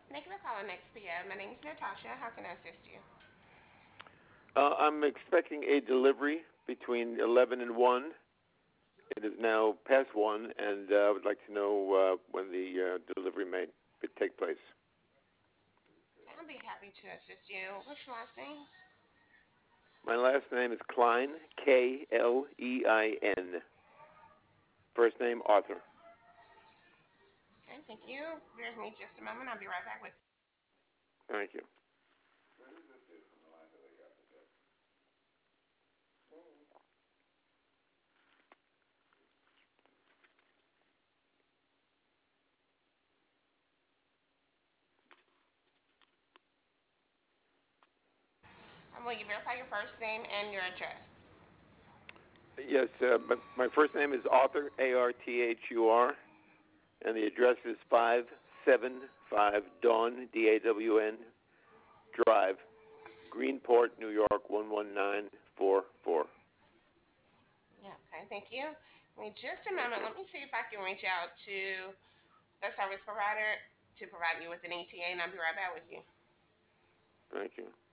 Thank you for calling XPO. My name is Natasha. How can I assist you? I'm expecting a delivery between 11 and 1. It is now past 1, and I would like to know when the delivery may take place. I'll be happy to assist you. What's your last name? My last name is Klein, Klein. First name, Arthur. Okay, thank you. Bear with me just a moment. I'll be right back with you. Thank you. Will you verify your first name and your address? Yes, my first name is Arthur, Arthur, and the address is 575 Dawn, Dawn Drive, Greenport, New York, 11944. Yeah, okay, thank you. Give me just a Thank moment. you. Let me see if I can reach out to the service provider to provide you with an ETA, and I'll be right back with you. Thank you.